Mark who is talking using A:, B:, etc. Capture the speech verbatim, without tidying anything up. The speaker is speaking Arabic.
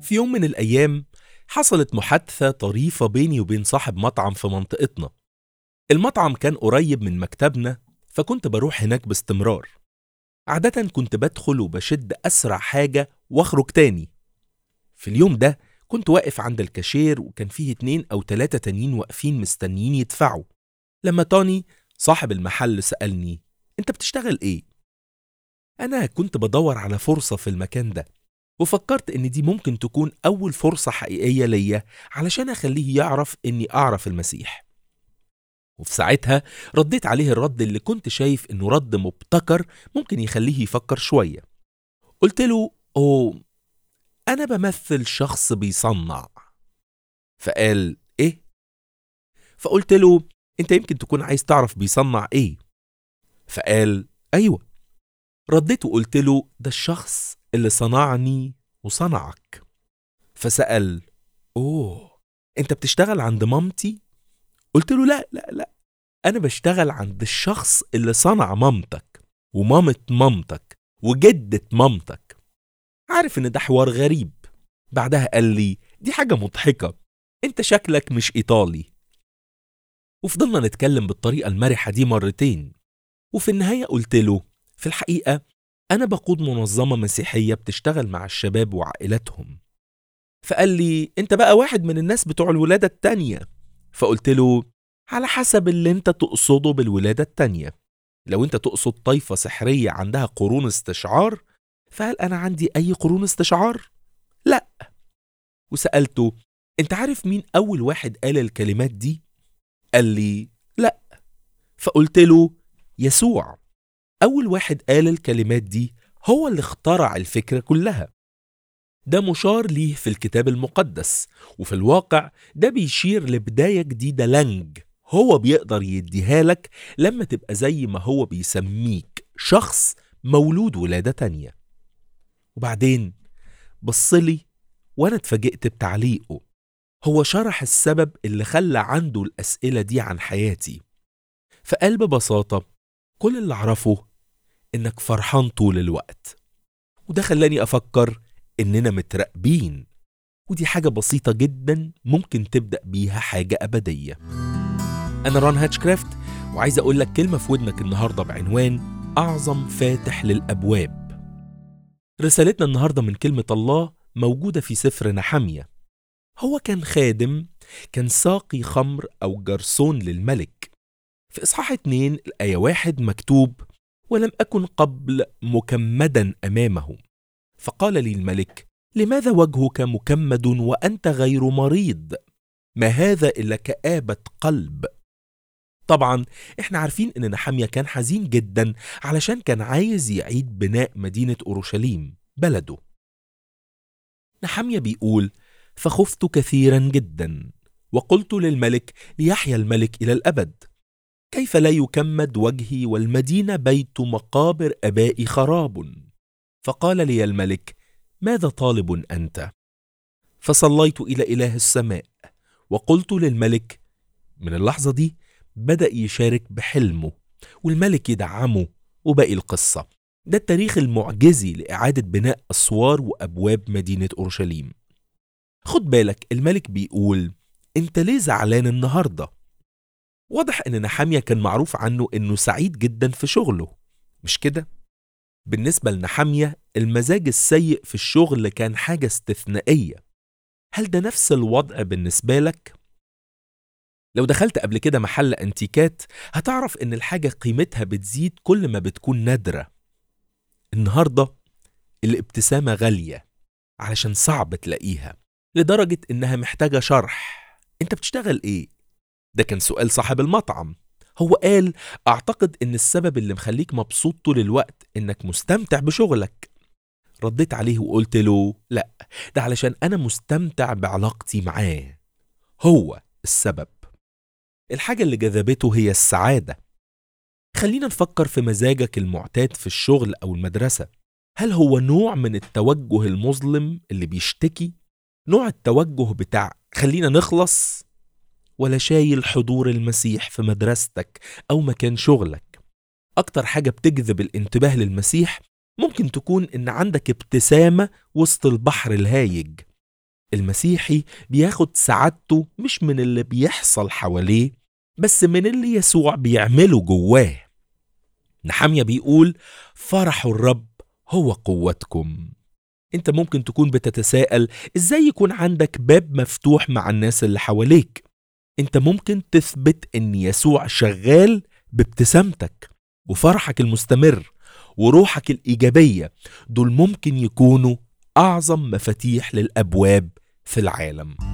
A: في يوم من الأيام حصلت محادثة طريفة بيني وبين صاحب مطعم في منطقتنا. المطعم كان قريب من مكتبنا، فكنت بروح هناك باستمرار. عادة كنت بدخل وبشد أسرع حاجة واخرج تاني. في اليوم ده كنت واقف عند الكاشير، وكان فيه اتنين أو تلاتة تانيين واقفين مستنيين يدفعوا، لما توني صاحب المحل سألني: أنت بتشتغل إيه؟ أنا كنت بدور على فرصة في المكان ده، وفكرت إن دي ممكن تكون أول فرصة حقيقية ليا علشان أخليه يعرف إني أعرف المسيح. وفي ساعتها رديت عليه الرد اللي كنت شايف إنه رد مبتكر ممكن يخليه يفكر شوية. قلت له: أوه، أنا بمثل شخص بيصنع. فقال: إيه؟ فقلت له: أنت يمكن تكون عايز تعرف بيصنع إيه. فقال: أيوة. رديت وقلت له: ده الشخص اللي صنعني وصنعك. فسأل: أوه، أنت بتشتغل عند مامتي؟ قلت له: لا لا لا، أنا بشتغل عند الشخص اللي صنع مامتك ومامة مامتك وجدة مامتك. عارف إن ده حوار غريب. بعدها قال لي: دي حاجة مضحكة، أنت شكلك مش إيطالي. وفضلنا نتكلم بالطريقة المرحة دي مرتين، وفي النهاية قلت له: في الحقيقة أنا بقود منظمة مسيحية بتشتغل مع الشباب وعائلاتهم. فقال لي: أنت بقى واحد من الناس بتوع الولادة التانية. فقلت له: على حسب اللي أنت تقصده بالولادة التانية. لو أنت تقصد طائفة سحرية عندها قرون استشعار، فهل أنا عندي أي قرون استشعار؟ لا. وسألته: أنت عارف مين أول واحد قال الكلمات دي؟ قال لي: لا. فقلت له: يسوع. أول واحد قال الكلمات دي هو اللي اخترع الفكرة كلها. ده مشار ليه في الكتاب المقدس، وفي الواقع ده بيشير لبداية جديدة لنج هو بيقدر يديها لك لما تبقى زي ما هو بيسميك شخص مولود ولادة تانية. وبعدين بصلي وانا اتفاجئت بتعليقه. هو شرح السبب اللي خلى عنده الأسئلة دي عن حياتي. فقال ببساطة: كل اللي اعرفه انك فرحان طول الوقت. وده خلاني افكر اننا متراقبين، ودي حاجة بسيطة جدا ممكن تبدأ بيها حاجة أبدية. أنا ران هاتشكرافت، وعايز أقول لك كلمة في ودنك النهاردة بعنوان أعظم فاتح للأبواب. رسالتنا النهاردة من كلمة الله موجودة في سفر نحمية. هو كان خادم، كان ساقي خمر أو جرسون للملك. في إصحاح اتنين الآية واحد مكتوب: ولم أكن قبل مكمدا أمامه، فقال لي الملك: لماذا وجهك مكمد وأنت غير مريض؟ ما هذا إلا كآبة قلب. طبعا احنا عارفين ان نحمية كان حزين جدا علشان كان عايز يعيد بناء مدينة أورشليم بلده. نحمية بيقول: فخفت كثيرا جدا وقلت للملك: ليحيى الملك إلى الأبد، كيف لا يكمد وجهي والمدينة بيت مقابر أبائي خراب؟ فقال لي الملك: ماذا طالب أنت؟ فصليت إلى إله السماء وقلت للملك. من اللحظة دي بدأ يشارك بحلمه، والملك يدعمه، وباقي القصة. ده التاريخ المعجزي لإعادة بناء أسوار وأبواب مدينة أورشليم. خد بالك، الملك بيقول: أنت ليه زعلان النهاردة؟ واضح أن نحمية كان معروف عنه أنه سعيد جدا في شغله، مش كده؟ بالنسبة لنحمية المزاج السيء في الشغل كان حاجة استثنائية. هل ده نفس الوضع بالنسبة لك؟ لو دخلت قبل كده محل أنتيكات هتعرف إن الحاجة قيمتها بتزيد كل ما بتكون نادرة. النهاردة الابتسامة غالية علشان صعب تلاقيها، لدرجة إنها محتاجة شرح. أنت بتشتغل إيه؟ ده كان سؤال صاحب المطعم. هو قال: أعتقد إن السبب اللي مخليك مبسوط طول الوقت إنك مستمتع بشغلك. رديت عليه وقلت له: لا، ده علشان أنا مستمتع بعلاقتي معاه، هو السبب. الحاجة اللي جذبته هي السعادة. خلينا نفكر في مزاجك المعتاد في الشغل أو المدرسة. هل هو نوع من التوجه المظلم اللي بيشتكي؟ نوع التوجه بتاع خلينا نخلص؟ ولا شايل حضور المسيح في مدرستك أو مكان شغلك؟ أكتر حاجة بتجذب الانتباه للمسيح ممكن تكون إن عندك ابتسامة وسط البحر الهايج، المسيحي بياخد سعادته مش من اللي بيحصل حواليه، بس من اللي يسوع بيعمله جواه. نحميا بيقول: فرح الرب هو قوتكم. انت ممكن تكون بتتساءل ازاي يكون عندك باب مفتوح مع الناس اللي حواليك. انت ممكن تثبت ان يسوع شغال بابتسامتك وفرحك المستمر وروحك الإيجابية. دول ممكن يكونوا أعظم مفاتيح للأبواب في العالم.